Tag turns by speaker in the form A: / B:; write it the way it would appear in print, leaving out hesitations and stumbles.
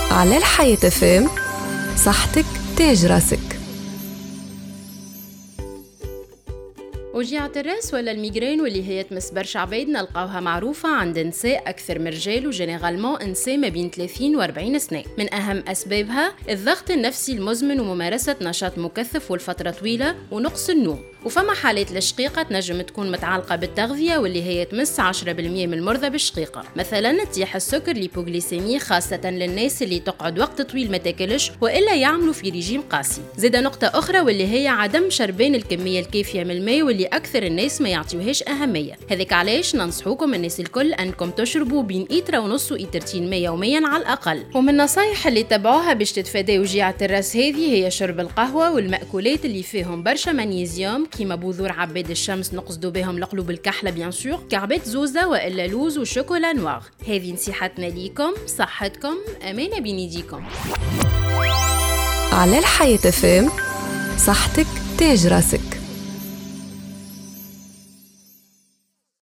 A: على الحياة فام، صحتك تاج راسك.
B: وجيعة الراس ولا الميغرين واللي هي تمس برشا عبيد نلقاوها معروفة عند نساء أكثر من رجال، وجينيرالمون نساء ما بين 30 و 40 سنة. من أهم أسبابها الضغط النفسي المزمن وممارسة نشاط مكثف والفترة طويلة ونقص النوم. وفما حالات الشقيقة تنجم تكون متعلقة بالتغذية واللي هي تمس 10% من المرضى بالشقيقة، مثلا تيح السكر، ليبوغليسيمي، خاصة للناس اللي تقعد وقت طويل ما تاكلش وإلا يعملوا في ريجيم قاسي. زيد نقطة أخرى واللي هي عدم شربان الكمية الكافية من الماء، واللي أكثر الناس ما يعطيوهاش أهمية. هذيك علاش ننصحوكم الناس الكل أنكم تشربوا بين 1 لتر ونص و 2 لتر ماء يوميا على الأقل. ومن النصايح اللي تبعوها باش تتفاداو وجيعة الراس هذه هي شرب القهوة والمأكولات اللي فيهم برشا مغنيسيوم، كيما بذور عباد الشمس نقصدوا بهم القلوب الكحلة بيان سور، كعبات زوزة وإلا لوز وشوكولا نوار. هذه نصيحتنا ليكم، صحتكم أمانة بين يديكم.
A: على الحياة فام، صحتك تاج راسك.